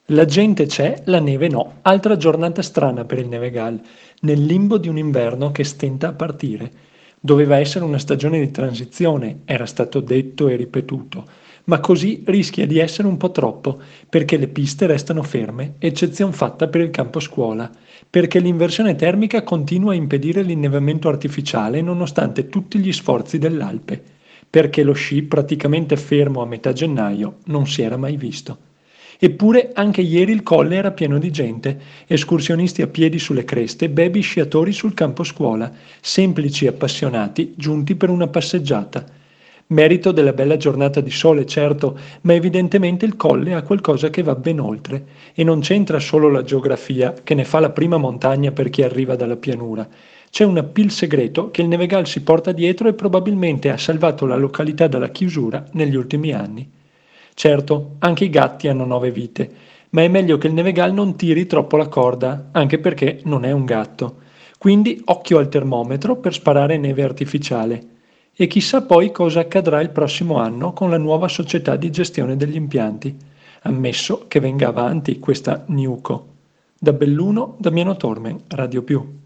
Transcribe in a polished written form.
La gente c'è, la neve no. Altra giornata strana per il Nevegal, nel limbo di un inverno che stenta a partire. Doveva essere una stagione di transizione, era stato detto e ripetuto, ma così rischia di essere un po' troppo, perché le piste restano ferme, eccezion fatta per il campo scuola, perché l'inversione termica continua a impedire l'innevamento artificiale nonostante tutti gli sforzi dell'Alpe, perché lo sci praticamente fermo a metà gennaio non si era mai visto. Eppure anche ieri il colle era pieno di gente, escursionisti a piedi sulle creste, baby sciatori sul campo scuola, semplici appassionati giunti per una passeggiata. Merito della bella giornata di sole, certo, ma evidentemente il colle ha qualcosa che va ben oltre e non c'entra solo la geografia, che ne fa la prima montagna per chi arriva dalla pianura. C'è un appeal segreto che il Nevegal si porta dietro e probabilmente ha salvato la località dalla chiusura negli ultimi anni. Certo, anche i gatti hanno 9 vite, ma è meglio che il Nevegal non tiri troppo la corda, anche perché non è un gatto. Quindi occhio al termometro per sparare neve artificiale. E chissà poi cosa accadrà il prossimo anno con la nuova società di gestione degli impianti, ammesso che venga avanti questa Newco. Da Belluno, Damiano Tormen, Radio Più.